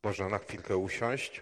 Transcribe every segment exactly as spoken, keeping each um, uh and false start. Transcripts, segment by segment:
Można na chwilkę usiąść.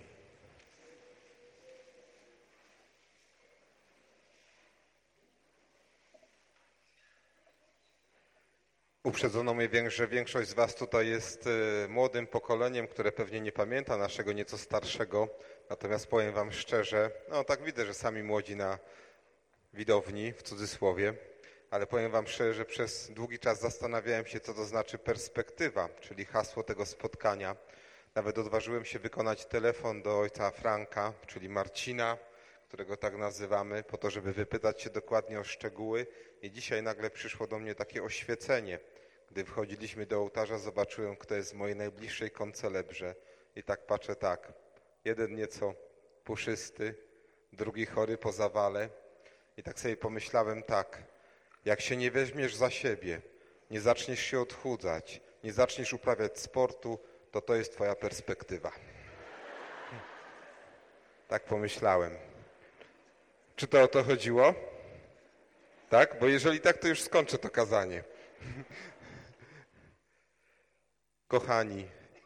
Uprzedzono mnie, że większość z was tutaj jest młodym pokoleniem, które pewnie nie pamięta naszego nieco starszego. Natomiast powiem wam szczerze, no tak widzę, że sami młodzi na widowni, w cudzysłowie, ale powiem wam szczerze, że przez długi czas zastanawiałem się, co to znaczy perspektywa, czyli hasło tego spotkania. Nawet odważyłem się wykonać telefon do ojca Franka, czyli Marcina, którego tak nazywamy, po to, żeby wypytać się dokładnie o szczegóły. I dzisiaj nagle przyszło do mnie takie oświecenie. Gdy wchodziliśmy do ołtarza, zobaczyłem, kto jest w mojej najbliższej koncelebrze. I tak patrzę tak, jeden nieco puszysty, drugi chory po zawale. I tak sobie pomyślałem tak, jak się nie weźmiesz za siebie, nie zaczniesz się odchudzać, nie zaczniesz uprawiać sportu, to to jest twoja perspektywa. Tak pomyślałem. Czy to o to chodziło? Tak? Bo jeżeli tak, to już skończę to kazanie. Kochani,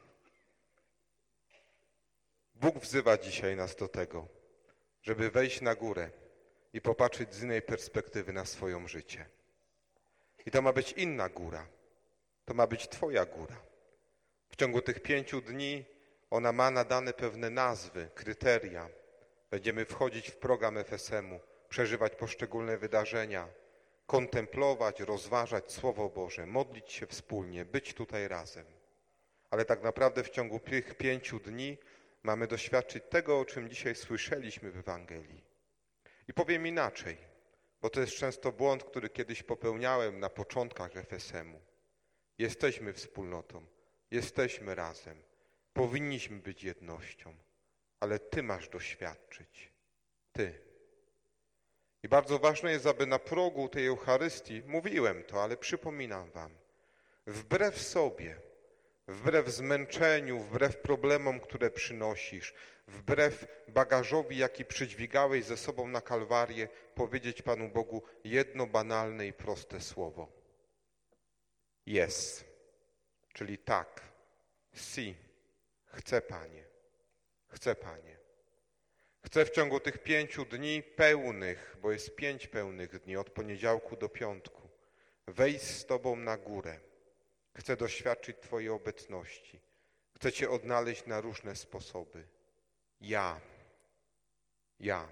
Bóg wzywa dzisiaj nas do tego, żeby wejść na górę i popatrzeć z innej perspektywy na swoją życie. I to ma być inna góra. To ma być twoja góra. W ciągu tych pięciu dni ona ma nadane pewne nazwy, kryteria. Będziemy wchodzić w program F S M-u, przeżywać poszczególne wydarzenia, kontemplować, rozważać Słowo Boże, modlić się wspólnie, być tutaj razem. Ale tak naprawdę w ciągu tych pięciu dni mamy doświadczyć tego, o czym dzisiaj słyszeliśmy w Ewangelii. I powiem inaczej, bo to jest często błąd, który kiedyś popełniałem na początkach F S M-u. Jesteśmy wspólnotą, jesteśmy razem, powinniśmy być jednością, ale Ty masz doświadczyć. Ty. I bardzo ważne jest, aby na progu tej Eucharystii, mówiłem to, ale przypominam wam, wbrew sobie, wbrew zmęczeniu, wbrew problemom, które przynosisz, wbrew bagażowi, jaki przydźwigałeś ze sobą na Kalwarię, powiedzieć Panu Bogu jedno banalne i proste słowo. Yes, czyli tak, si, chcę Panie, chcę Panie. Chcę w ciągu tych pięciu dni pełnych, bo jest pięć pełnych dni, od poniedziałku do piątku, wejść z Tobą na górę. Chcę doświadczyć Twojej obecności. Chcę Cię odnaleźć na różne sposoby. Ja. Ja.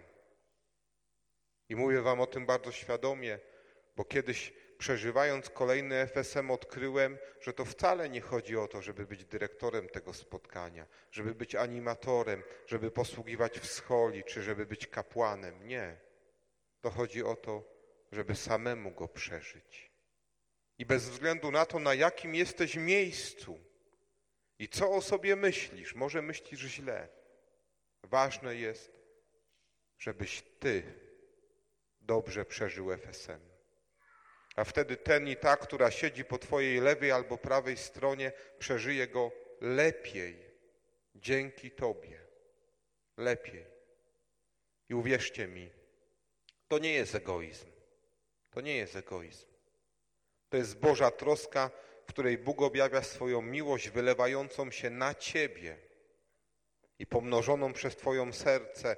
I mówię Wam o tym bardzo świadomie, bo kiedyś przeżywając kolejny F S M odkryłem, że to wcale nie chodzi o to, żeby być dyrektorem tego spotkania, żeby być animatorem, żeby posługiwać w scholi, czy żeby być kapłanem. Nie. To chodzi o to, żeby samemu go przeżyć. I bez względu na to, na jakim jesteś miejscu i co o sobie myślisz, może myślisz źle, ważne jest, żebyś Ty dobrze przeżył F S M. A wtedy ten i ta, która siedzi po twojej lewej albo prawej stronie, przeżyje go lepiej dzięki Tobie. Lepiej. I uwierzcie mi, to nie jest egoizm. To nie jest egoizm. To jest Boża troska, w której Bóg objawia swoją miłość wylewającą się na Ciebie i pomnożoną przez Twoją serce.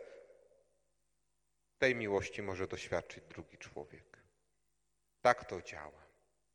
Tej miłości może doświadczyć drugi człowiek. Tak to działa.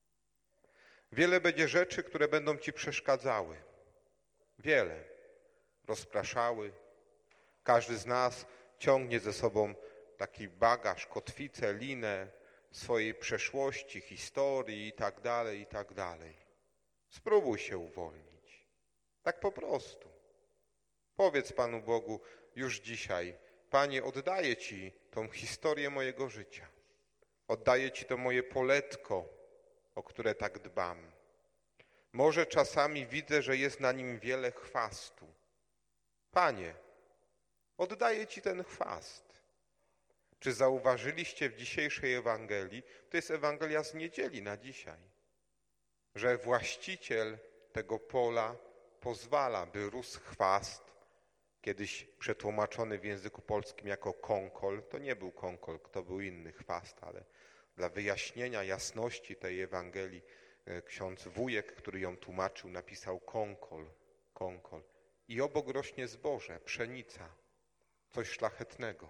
Wiele będzie rzeczy, które będą Ci przeszkadzały. Wiele. Rozpraszały. Każdy z nas ciągnie ze sobą taki bagaż, kotwicę, linę swojej przeszłości, historii i tak dalej, i tak dalej. Spróbuj się uwolnić. Tak po prostu. Powiedz Panu Bogu już dzisiaj, Panie, oddaję Ci tą historię mojego życia. Oddaję Ci to moje poletko, o które tak dbam. Może czasami widzę, że jest na nim wiele chwastu. Panie, oddaję Ci ten chwast. Czy zauważyliście w dzisiejszej Ewangelii, to jest Ewangelia z niedzieli na dzisiaj, że właściciel tego pola pozwala, by rósł chwast, kiedyś przetłumaczony w języku polskim jako konkol. To nie był konkol, to był inny chwast, ale dla wyjaśnienia jasności tej Ewangelii ksiądz Wujek, który ją tłumaczył, napisał konkol, konkol. i obok rośnie zboże, pszenica, coś szlachetnego.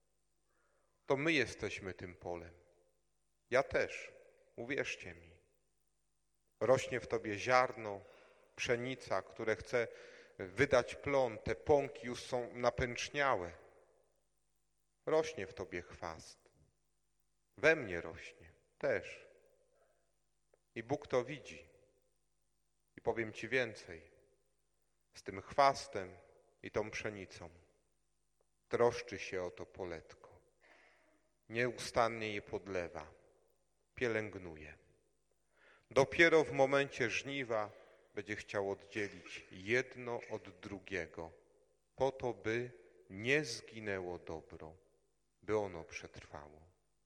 To my jesteśmy tym polem. Ja też, uwierzcie mi. Rośnie w tobie ziarno, pszenica, które chce wydać plon, te pąki już są napęczniałe. Rośnie w tobie chwast. We mnie rośnie też. I Bóg to widzi. I powiem ci więcej. Z tym chwastem i tą pszenicą troszczy się o to poletko. Nieustannie je podlewa, pielęgnuje. Dopiero w momencie żniwa będzie chciał oddzielić jedno od drugiego, po to, by nie zginęło dobro, by ono przetrwało.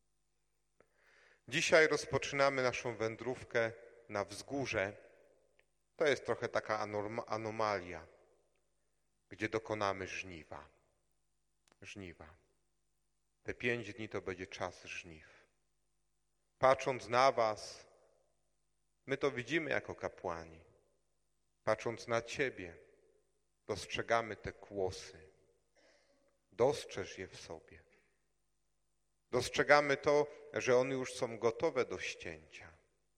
Dzisiaj rozpoczynamy naszą wędrówkę na wzgórze. To jest trochę taka anomalia, gdzie dokonamy żniwa. Żniwa. Te pięć dni to będzie czas żniw. Patrząc na was, my to widzimy jako kapłani. Patrząc na ciebie, dostrzegamy te kłosy. Dostrzeż je w sobie. Dostrzegamy to, że one już są gotowe do ścięcia.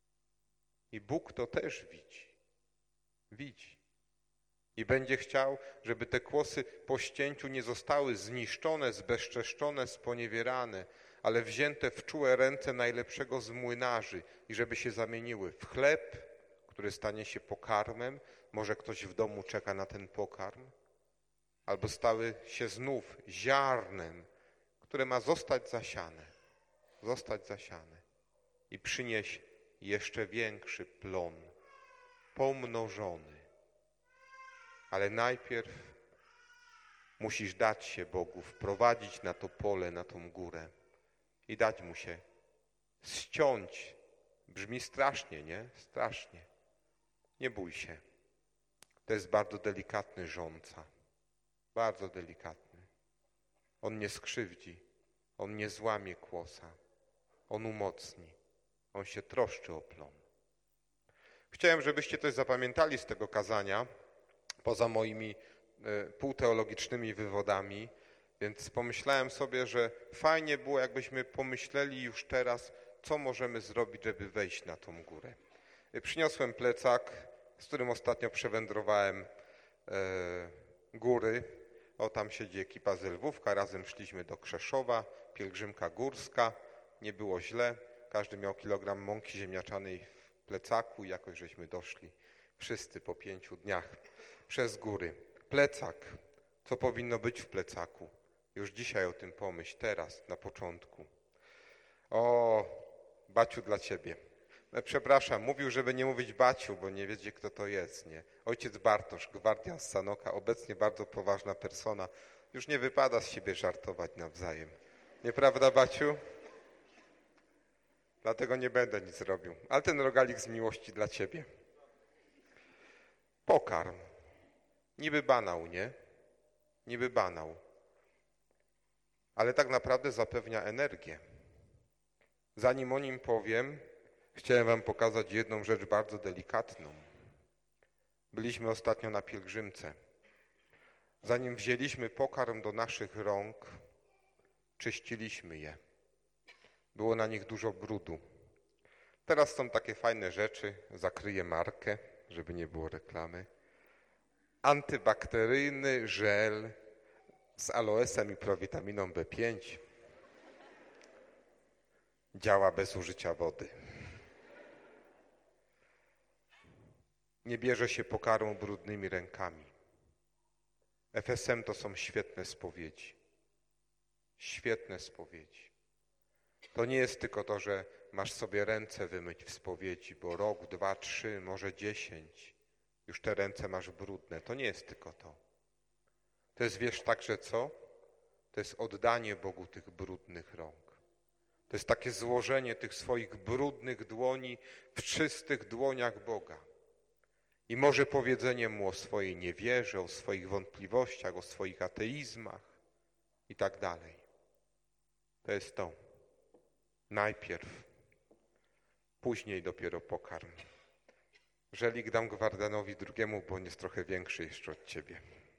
I Bóg to też widzi. Widzi. I będzie chciał, żeby te kłosy po ścięciu nie zostały zniszczone, zbezczeszczone, sponiewierane, ale wzięte w czułe ręce najlepszego z młynarzy i żeby się zamieniły w chleb, który stanie się pokarmem. Może ktoś w domu czeka na ten pokarm. Albo stały się znów ziarnem, które ma zostać zasiane. Zostać zasiane. I przynieść jeszcze większy plon, pomnożony. Ale najpierw musisz dać się Bogu, wprowadzić na to pole, na tą górę i dać Mu się ściąć. Brzmi strasznie, nie? Strasznie. Nie bój się. To jest bardzo delikatny rządca. Bardzo delikatny. On nie skrzywdzi. On nie złamie kłosa. On umocni. On się troszczy o plon. Chciałem, żebyście coś zapamiętali z tego kazania, poza moimi y, półteologicznymi wywodami, więc pomyślałem sobie, że fajnie było, jakbyśmy pomyśleli już teraz, co możemy zrobić, żeby wejść na tą górę. Y, przyniosłem plecak, z którym ostatnio przewędrowałem y, góry. O, tam siedzi ekipa z Lwówka, razem szliśmy do Krzeszowa, pielgrzymka górska, nie było źle, każdy miał kilogram mąki ziemniaczanej w plecaku i jakoś żeśmy doszli wszyscy po pięciu dniach przez góry. Plecak, co powinno być w plecaku? Już dzisiaj o tym pomyśl, teraz, na początku. O, Baciu dla ciebie. Przepraszam, mówił, żeby nie mówić Baciu, bo nie wiecie, kto to jest, nie? Ojciec Bartosz, gwardian z Sanoka, obecnie bardzo poważna persona. Już nie wypada z siebie żartować nawzajem. Nieprawda, Baciu? Dlatego nie będę nic robił. Ale ten rogalik z miłości dla ciebie. Pokarm. Niby banał, nie? Niby banał. Ale tak naprawdę zapewnia energię. Zanim o nim powiem, chciałem wam pokazać jedną rzecz bardzo delikatną. Byliśmy ostatnio na pielgrzymce. Zanim wzięliśmy pokarm do naszych rąk, czyściliśmy je. Było na nich dużo brudu. Teraz są takie fajne rzeczy, zakryję markę, żeby nie było reklamy. Antybakteryjny żel z aloesem i prowitaminą B pięć. Działa bez użycia wody. Nie bierze się pokarmu brudnymi rękami. F S M to są świetne spowiedzi. Świetne spowiedzi. To nie jest tylko to, że masz sobie ręce wymyć w spowiedzi, bo rok, dwa, trzy, może dziesięć, już te ręce masz brudne. To nie jest tylko to. To jest, wiesz, także co? To jest oddanie Bogu tych brudnych rąk. To jest takie złożenie tych swoich brudnych dłoni w czystych dłoniach Boga. I może powiedzenie Mu o swojej niewierze, o swoich wątpliwościach, o swoich ateizmach i tak dalej. To jest to. Najpierw, później dopiero pokarm. Żelik dam Gwardanowi drugiemu, bo on jest trochę większy jeszcze od ciebie.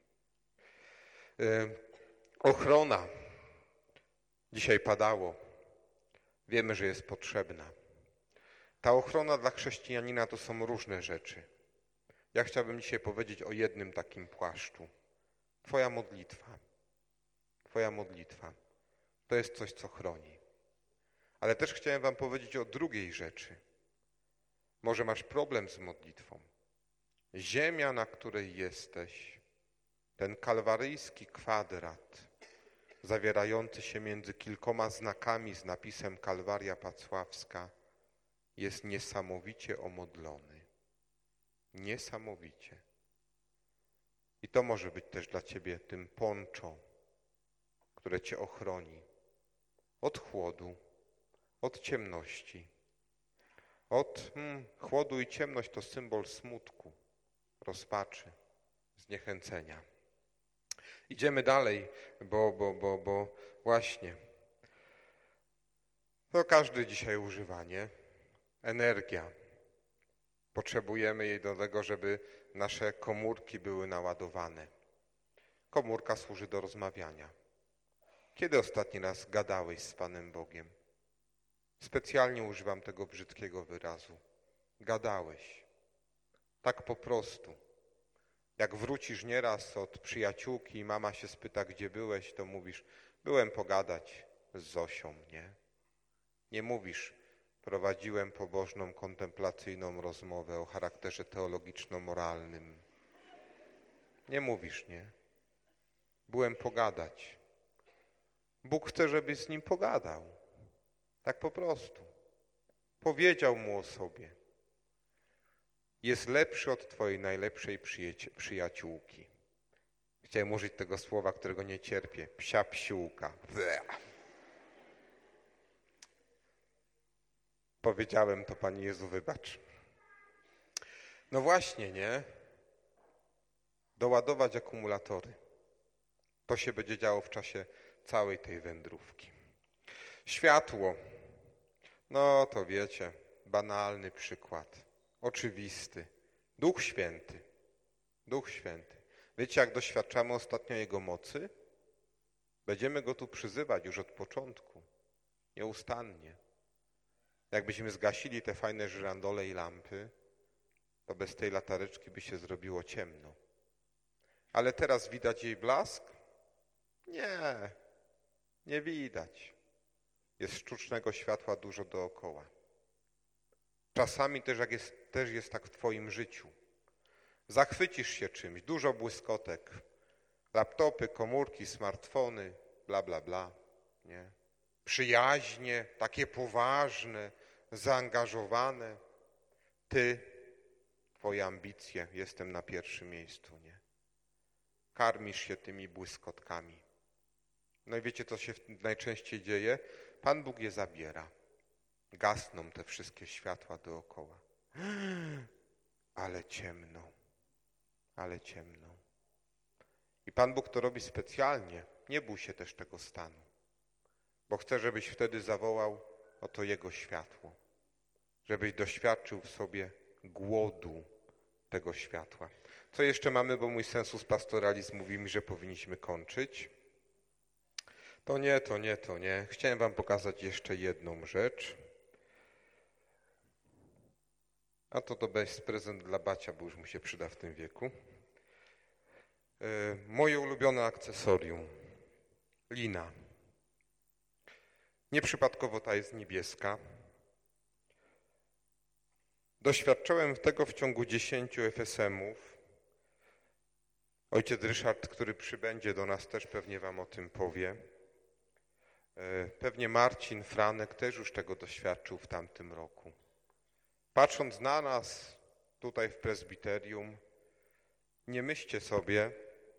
Ochrona. Dzisiaj padało. Wiemy, że jest potrzebna. Ta ochrona dla chrześcijanina to są różne rzeczy. Ja chciałbym dzisiaj powiedzieć o jednym takim płaszczu. Twoja modlitwa. Twoja modlitwa. To jest coś, co chroni. Ale też chciałem wam powiedzieć o drugiej rzeczy. Może masz problem z modlitwą. Ziemia, na której jesteś, ten kalwaryjski kwadrat, zawierający się między kilkoma znakami z napisem Kalwaria Pacławska, jest niesamowicie omodlony. Niesamowicie. I to może być też dla ciebie tym poncho, które cię ochroni od chłodu, od ciemności. Od hmm, chłodu i ciemność to symbol smutku, rozpaczy, zniechęcenia. Idziemy dalej, bo, bo, bo, bo właśnie to każdy dzisiaj używa, nie? Energia. Potrzebujemy jej do tego, żeby nasze komórki były naładowane. Komórka służy do rozmawiania. Kiedy ostatni raz gadałeś z Panem Bogiem? Specjalnie używam tego brzydkiego wyrazu. Gadałeś. Tak po prostu. Jak wrócisz nieraz od przyjaciółki i mama się spyta, gdzie byłeś, to mówisz, byłem pogadać z Zosią, nie? Nie mówisz, prowadziłem pobożną, kontemplacyjną rozmowę o charakterze teologiczno-moralnym. Nie mówisz, nie? Byłem pogadać. Bóg chce, żebyś z Nim pogadał. Tak po prostu. Powiedział Mu o sobie. Jest lepszy od twojej najlepszej przyjaciółki. Chciałem użyć tego słowa, którego nie cierpię. Psia psiółka. Bleh. Powiedziałem to, Panie Jezu, wybacz. No właśnie, nie? Doładować akumulatory. To się będzie działo w czasie całej tej wędrówki. Światło. No to wiecie, banalny przykład. Oczywisty. Duch Święty. Duch Święty. Wiecie, jak doświadczamy ostatnio Jego mocy? Będziemy Go tu przyzywać już od początku. Nieustannie. Jakbyśmy zgasili te fajne żyrandole i lampy, to bez tej latareczki by się zrobiło ciemno. Ale teraz widać jej blask? Nie, nie widać. Jest sztucznego światła dużo dookoła. Czasami też, jak jest, też jest tak w twoim życiu. Zachwycisz się czymś, dużo błyskotek. Laptopy, komórki, smartfony, bla, bla, bla. Nie? Przyjaźnie, takie poważne, zaangażowane. Ty, twoje ambicje, jestem na pierwszym miejscu. Nie? Karmisz się tymi błyskotkami. No i wiecie, co się najczęściej dzieje? Pan Bóg je zabiera. Gasną te wszystkie światła dookoła. Ale ciemno. Ale ciemno. I Pan Bóg to robi specjalnie. Nie bój się też tego stanu. Bo chce, żebyś wtedy zawołał oto Jego światło. Żebyś doświadczył w sobie głodu tego światła. Co jeszcze mamy, bo mój sensus pastoralizm mówi mi, że powinniśmy kończyć. To nie, to nie, to nie. Chciałem wam pokazać jeszcze jedną rzecz. A to to jest prezent dla Bacia, bo już mu się przyda w tym wieku. Yy, moje ulubione akcesorium. Lina. Nieprzypadkowo ta jest niebieska. Doświadczyłem tego w ciągu dziesięciu F S M-ów. Ojciec Ryszard, który przybędzie do nas, też pewnie wam o tym powie. Pewnie Marcin Franek też już tego doświadczył w tamtym roku. Patrząc na nas tutaj w prezbiterium, nie myślcie sobie,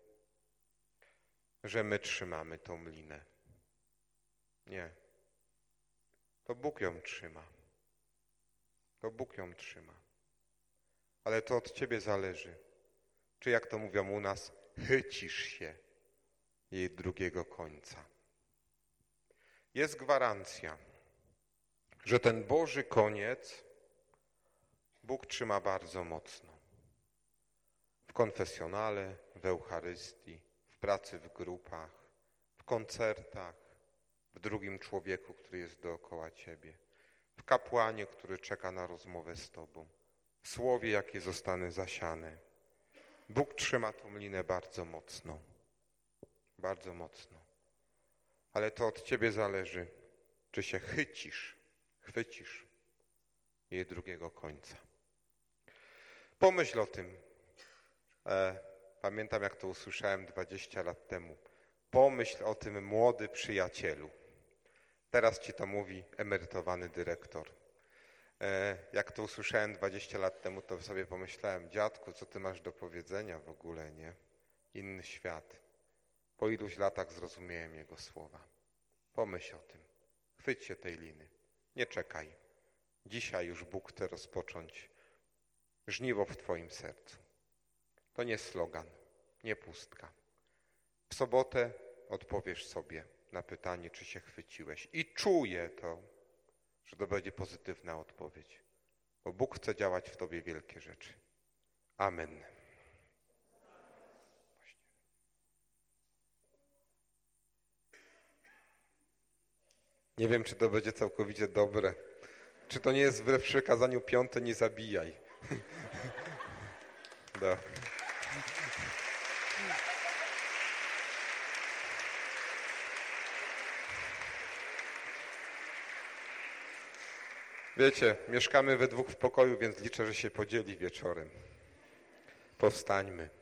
że my trzymamy tą linę. Nie. To Bóg ją trzyma. To Bóg ją trzyma. Ale to od ciebie zależy. Czy jak to mówią u nas, chycisz się jej drugiego końca. Jest gwarancja, że ten Boży koniec Bóg trzyma bardzo mocno. W konfesjonale, w Eucharystii, w w pracy, w grupach, w koncertach, w drugim człowieku, który jest dookoła ciebie, w kapłanie, który czeka na rozmowę z tobą, w słowie, jakie zostanie zasiane. Bóg trzyma tą linę bardzo mocno, bardzo mocno. Ale to od ciebie zależy, czy się chycisz, chwycisz jej drugiego końca. Pomyśl o tym. E, pamiętam, jak to usłyszałem dwadzieścia lat temu. Pomyśl o tym, młody przyjacielu. Teraz ci to mówi emerytowany dyrektor. E, jak to usłyszałem dwadzieścia lat temu, to sobie pomyślałem, dziadku, co ty masz do powiedzenia w ogóle, nie? Inny świat. Po iluś latach zrozumiałem jego słowa. Pomyśl o tym. Chwyć się tej liny. Nie czekaj. Dzisiaj już Bóg chce rozpocząć żniwo w twoim sercu. To nie slogan, nie pustka. W sobotę odpowiesz sobie na pytanie, czy się chwyciłeś. I czuję to, że to będzie pozytywna odpowiedź. Bo Bóg chce działać w tobie wielkie rzeczy. Amen. Nie wiem, czy to będzie całkowicie dobre. Czy to nie jest wbrew przykazaniu piąte, nie zabijaj. Do. Wiecie, mieszkamy we dwóch w pokoju, więc liczę, że się podzieli wieczorem. Powstańmy.